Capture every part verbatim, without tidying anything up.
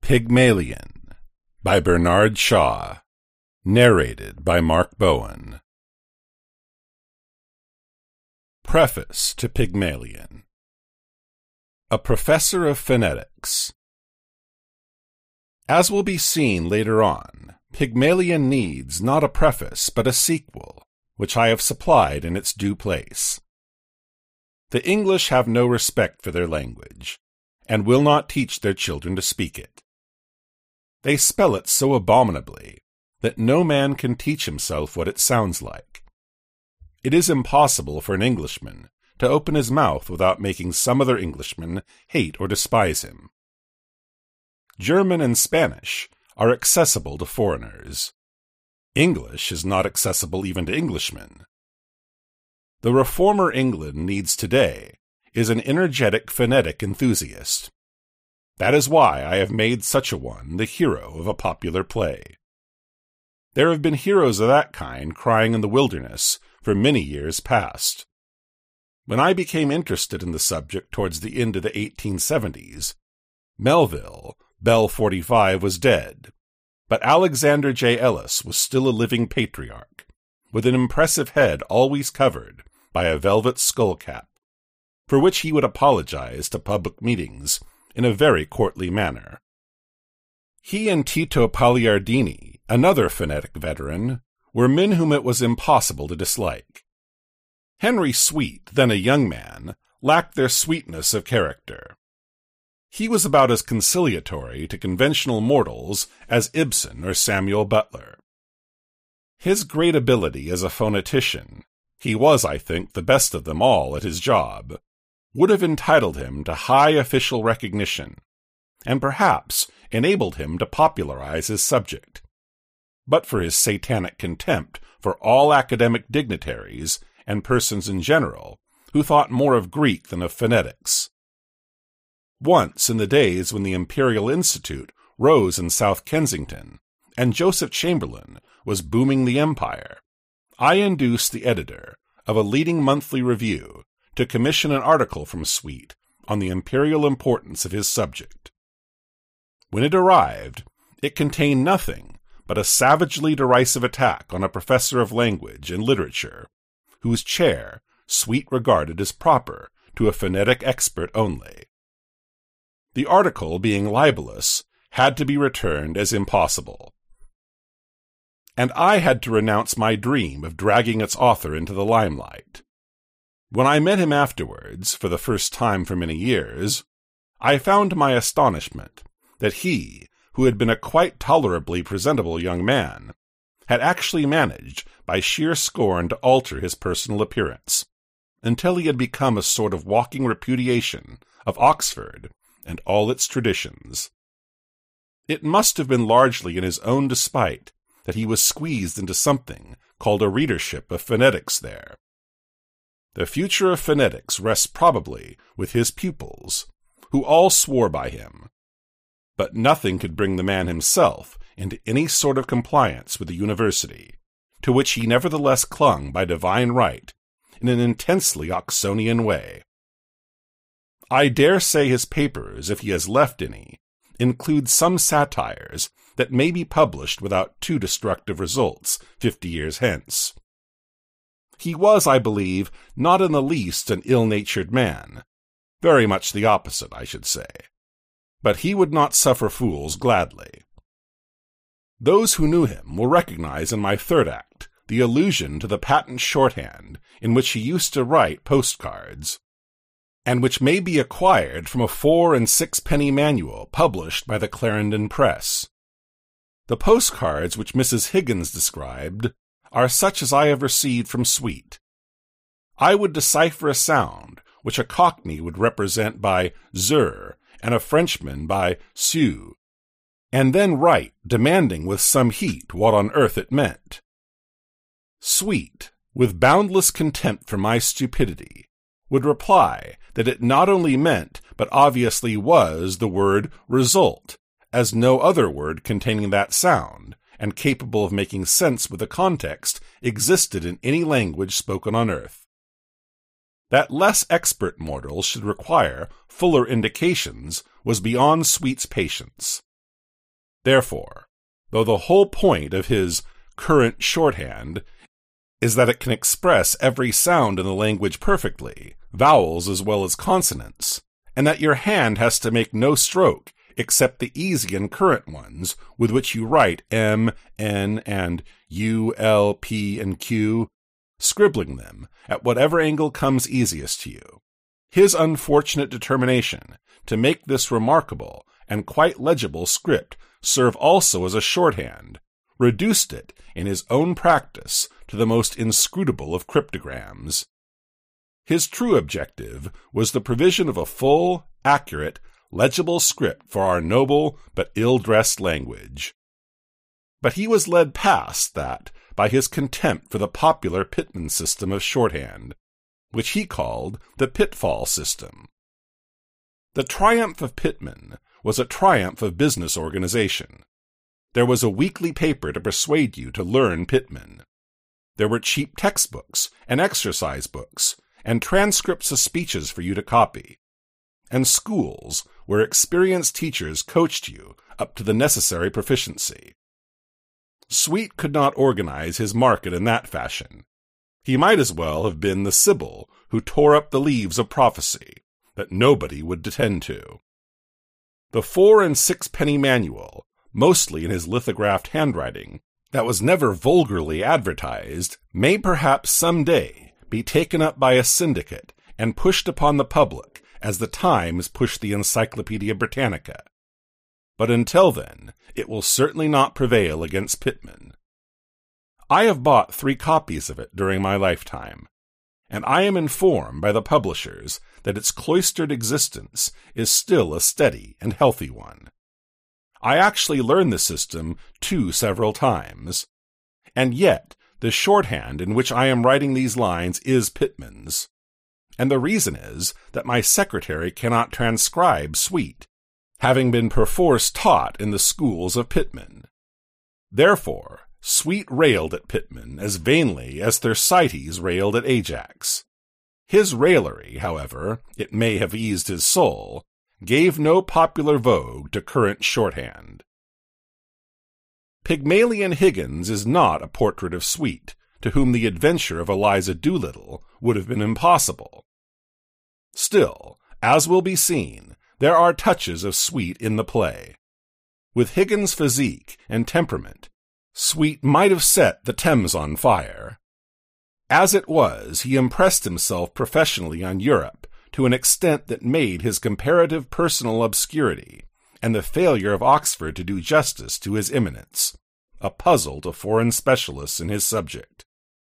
Pygmalion by Bernard Shaw. Narrated by Mark Bowen. Preface to Pygmalion. A professor of phonetics. As will be seen later on, Pygmalion needs not a preface but a sequel, which I have supplied in its due place. The English have no respect for their language, and will not teach their children to speak it. They spell it so abominably that no man can teach himself what it sounds like. It is impossible for an Englishman to open his mouth without making some other Englishman hate or despise him. German and Spanish are accessible to foreigners. English is not accessible even to Englishmen. The reformer England needs today is an energetic phonetic enthusiast. That is why I have made such a one the hero of a popular play. There have been heroes of that kind crying in the wilderness for many years past. When I became interested in the subject towards the end of the eighteen seventies, Melville, Bell forty-five, was dead, but Alexander J. Ellis was still a living patriarch, with an impressive head always covered by a velvet skull cap, for which he would apologize to public meetings in a very courtly manner. He and Tito Pagliardini, another phonetic veteran, were men whom it was impossible to dislike. Henry Sweet, then a young man, lacked their sweetness of character. He was about as conciliatory to conventional mortals as Ibsen or Samuel Butler. His great ability as a phonetician, he was, I think, the best of them all at his job, would have entitled him to high official recognition, and perhaps enabled him to popularize his subject, but for his satanic contempt for all academic dignitaries and persons in general who thought more of Greek than of phonetics. Once, in the days when the Imperial Institute rose in South Kensington and Joseph Chamberlain was booming the empire, I induced the editor of a leading monthly review to commission an article from Sweet on the imperial importance of his subject. When it arrived, it contained nothing but a savagely derisive attack on a professor of language and literature, whose chair Sweet regarded as proper to a phonetic expert only. The article, being libelous, had to be returned as impossible, and I had to renounce my dream of dragging its author into the limelight. When I met him afterwards, for the first time for many years, I found to my astonishment that he, who had been a quite tolerably presentable young man, had actually managed by sheer scorn to alter his personal appearance, until he had become a sort of walking repudiation of Oxford and all its traditions. It must have been largely in his own despite that he was squeezed into something called a readership of phonetics there. The future of phonetics rests probably with his pupils, who all swore by him, but nothing could bring the man himself into any sort of compliance with the university, to which he nevertheless clung by divine right in an intensely Oxonian way. I dare say his papers, if he has left any, include some satires that may be published without too destructive results fifty years hence. He was, I believe, not in the least an ill-natured man, very much the opposite, I should say, but he would not suffer fools gladly. Those who knew him will recognize in my third act the allusion to the patent shorthand in which he used to write postcards, and which may be acquired from a four- and six-penny manual published by the Clarendon Press. The postcards which Missus Higgins described are such as I have received from Sweet. I would decipher a sound which a Cockney would represent by zur and a Frenchman by seu, and then write, demanding with some heat what on earth it meant. Sweet, with boundless contempt for my stupidity, would reply that it not only meant, but obviously was, the word result, as no other word containing that sound, and capable of making sense with the context, existed in any language spoken on earth. That less expert mortals should require fuller indications was beyond Sweet's patience, Therefore, though the whole point of his current shorthand is that it can express every sound in the language perfectly, vowels as well as consonants, and that your hand has to make no stroke except the easy and current ones with which you write M, N, and U, L, P, and Q, scribbling them at whatever angle comes easiest to you. His unfortunate determination to make this remarkable and quite legible script serve also as a shorthand reduced it in his own practice to the most inscrutable of cryptograms. His true objective was the provision of a full, accurate, legible script for our noble but ill-dressed language. But he was led past that by his contempt for the popular Pitman system of shorthand, which he called the pitfall system. The triumph of Pitman was a triumph of business organization. There was a weekly paper to persuade you to learn Pitman. There were cheap textbooks and exercise books and transcripts of speeches for you to copy, and schools where experienced teachers coached you up to the necessary proficiency. Sweet could not organize his market in that fashion. He might as well have been the Sibyl who tore up the leaves of prophecy that nobody would attend to. The four and sixpenny manual, mostly in his lithographed handwriting, that was never vulgarly advertised, may perhaps some day be taken up by a syndicate and pushed upon the public as the Times pushed the Encyclopedia Britannica. But until then, it will certainly not prevail against Pitman. I have bought three copies of it during my lifetime, and I am informed by the publishers that its cloistered existence is still a steady and healthy one. I actually learned the system two several times, and yet the shorthand in which I am writing these lines is Pitman's, and the reason is that my secretary cannot transcribe Sweet, having been perforce taught in the schools of Pitman. Therefore, Sweet railed at Pitman as vainly as Thersites railed at Ajax. His raillery, however, it may have eased his soul, gave no popular vogue to current shorthand. Pygmalion Higgins is not a portrait of Sweet, to whom the adventure of Eliza Doolittle would have been impossible. Still, as will be seen, there are touches of Sweet in the play. With Higgins' physique and temperament, Sweet might have set the Thames on fire. As it was, he impressed himself professionally on Europe to an extent that made his comparative personal obscurity and the failure of Oxford to do justice to his eminence a puzzle to foreign specialists in his subject.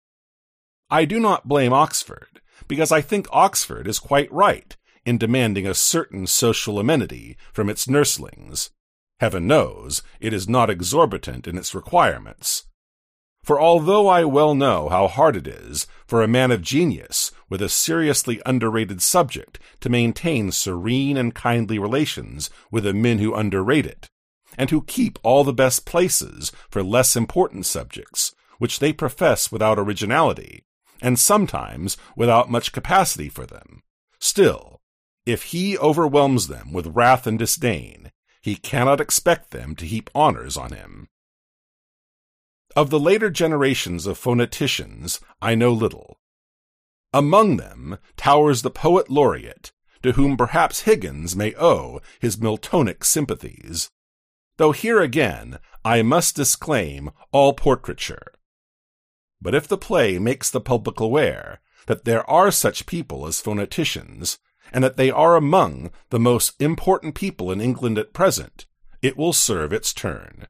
I do not blame Oxford, because I think Oxford is quite right in demanding a certain social amenity from its nurslings. Heaven knows it is not exorbitant in its requirements. For although I well know how hard it is for a man of genius with a seriously underrated subject to maintain serene and kindly relations with the men who underrate it, and who keep all the best places for less important subjects, which they profess without originality, and sometimes without much capacity for them, still, if he overwhelms them with wrath and disdain, he cannot expect them to heap honors on him. Of the later generations of phoneticians, I know little. Among them towers the poet laureate, to whom perhaps Higgins may owe his Miltonic sympathies, though here again I must disclaim all portraiture. But if the play makes the public aware that there are such people as phoneticians, and that they are among the most important people in England at present, it will serve its turn.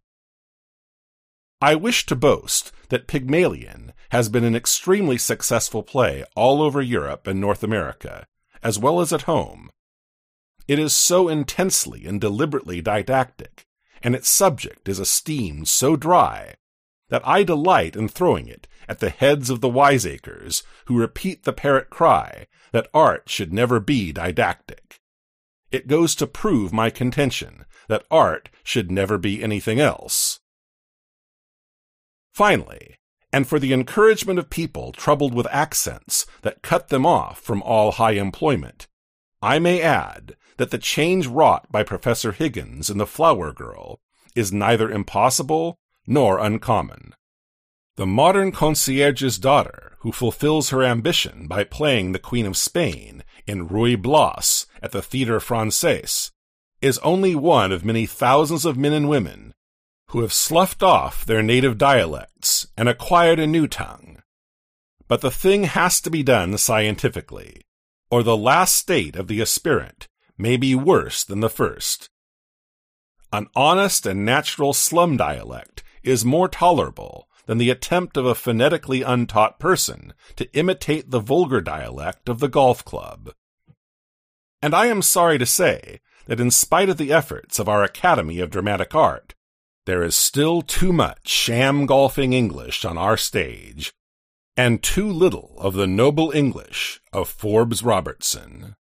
I wish to boast that Pygmalion has been an extremely successful play all over Europe and North America, as well as at home. It is so intensely and deliberately didactic, and its subject is esteemed so dry, that I delight in throwing it at the heads of the wiseacres who repeat the parrot cry that art should never be didactic. It goes to prove my contention that art should never be anything else. Finally, and for the encouragement of people troubled with accents that cut them off from all high employment, I may add that the change wrought by Professor Higgins in the Flower Girl is neither impossible nor uncommon. The modern concierge's daughter, who fulfills her ambition by playing the Queen of Spain in Ruy Blas at the Théâtre Français, is only one of many thousands of men and women who have sloughed off their native dialects and acquired a new tongue. But the thing has to be done scientifically, or the last state of the aspirant may be worse than the first. An honest and natural slum dialect is more tolerable than the attempt of a phonetically untaught person to imitate the vulgar dialect of the golf club. And I am sorry to say that in spite of the efforts of our Academy of Dramatic Art, there is still too much sham golfing English on our stage, and too little of the noble English of Forbes Robertson.